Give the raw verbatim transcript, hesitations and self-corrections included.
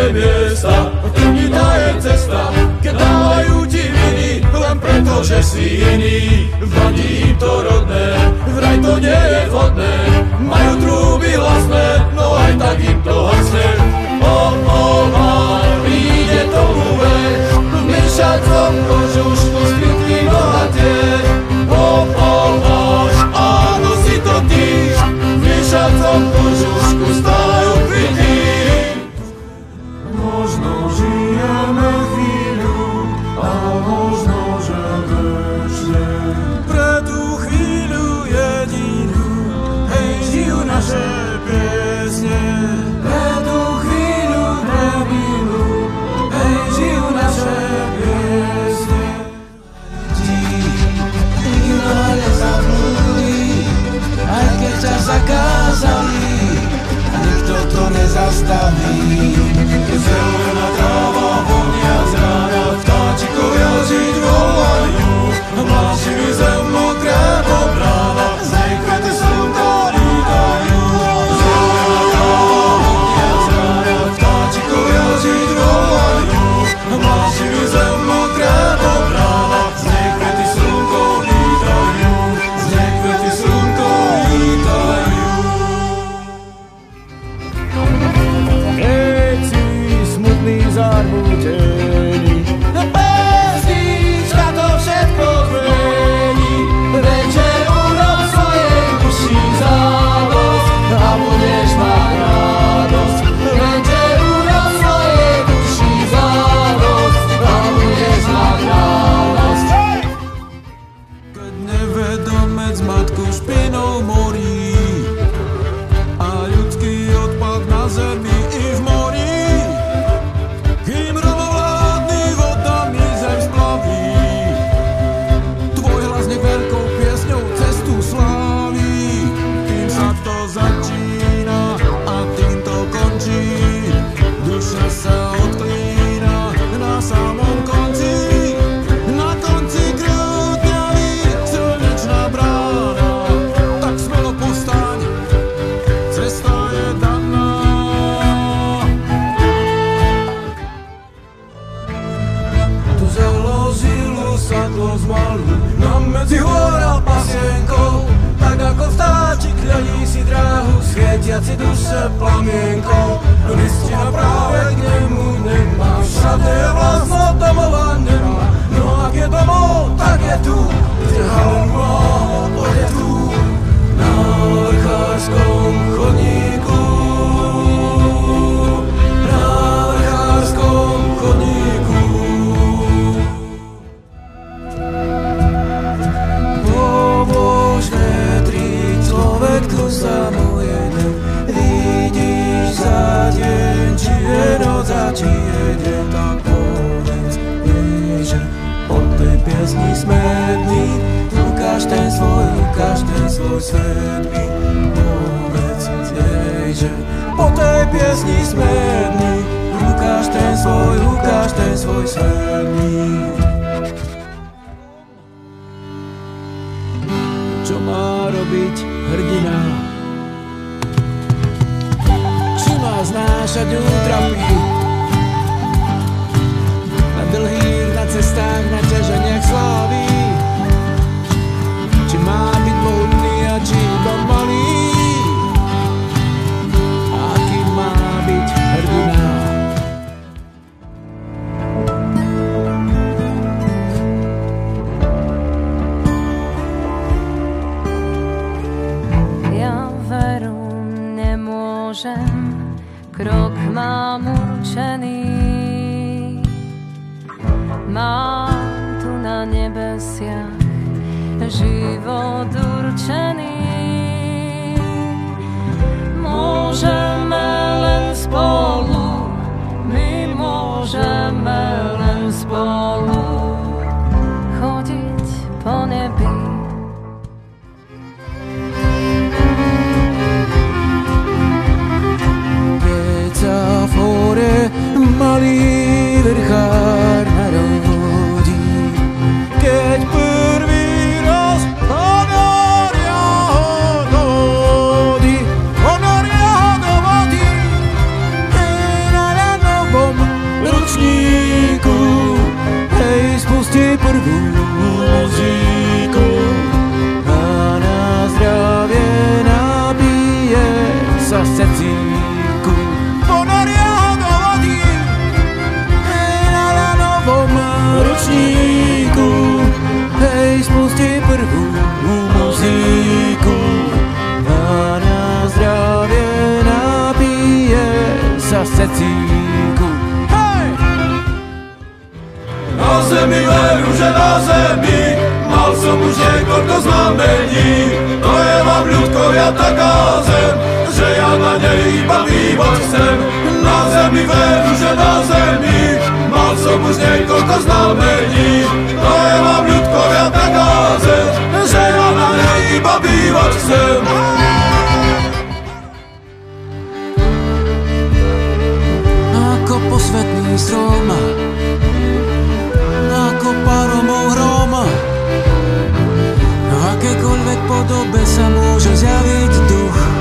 miesta, trnitá je cesta, keď dávajú ti viny, len preto, že si iný. Vadí im to rodné, vraj to nie je vhodné, majú trúby hlasné, no aj tak im to hasne. O, o, má, vyjde tomu vek, v myšacom kožušku skrytý bohatier. O, o, máš, áno si to ty, v myšacom kožušku stávajú kvity. Možno žijeme chvíľu, a možno, že večne. Pre tú chvíľu jedinú, hej, žijú naše piesne. Pre tú chvíľu premilu, hej, žijú naše piesne. Nikto nezabudí, aj keď ťa zakázali, nikto to nezastaví. Keď zelená tráva vonia z rána, vtáčikovia žiť volajú, hlášivý zem mokré po bránach, z nej kvety slnka lítajú. Zelená tráva vonia z rána, vtáčikovia žiť volajú, hlášivý zem mokré po bránach, z nej kvety slnko lítajú, z nej kvety slnko lítajú. Keď si smutný, zarmútený, no pesnička to všetko zmení. Večer urob svojej duši zádosť a budeš mať radosť. Večer urob svojej duši zádosť a budeš mať radosť. Keď nevedomec matku špinou morí a ľudský odpad na zemi i v mori, kým rovnovládny vodami zem splaví, tvoj hlas nech veľkou piesňou cestu sláví. Tým sa to začína a tým to končí, duša sa odklína na samom konci. Na konci krútňavý slnečná brána, tak smelo postaň, cesta je daná. Tu založilo sa tlo zmalu, nám medzi hôra pasienkou, tak ako vtáčik hľadí si dráhu, svietiaci duše plamienkou. No listina práve k nemu nemá, všade je vlastno domova nemá. No ak je domov, tak je tu, kde halma je tu, na vrchárskom chodníku. Na vrchárskom chodníku. Pomôž vetriť, človek tu samo jeden, vidíš za deň, či je noc a či je deň, tak povedz jej, že od tej piesni smedný, ukáž ten svoj, ukáž ten svoj svet mi. Povedz jej, že po tej piesni smedný, ukáž ten svoj, ukáž ten svoj svet mi. Čo má robiť hrdina? Či má znášať útrapy na dlhých, na cestách, na ťaženiach slávy? Či má byť mohutný a či iba malý? A aký má byť hrdina? Krok mám určený, mám tu na nebesiach život určený. Môžeme len spolu, my môžeme len spolu chodiť po nebi. Malý vrchár narodí, keď prvý raz ponoria ho do vody, ponoria ho do vody, na ľadovou secíku. Hej! Na zemi veru, že na zemi mal som už niekoľko znamení. To je vám ľudkovia taká zem, že ja na nej iba bývať chcem. Na zemi veru, že na zemi mal som už niekoľko znamení. To je vám ľudkovia taká zem, že ja na nej iba bývať chcem. Ako posvetný stroma, ako paromov hroma, v akékoľvek podobe sa môže zjaviť duch.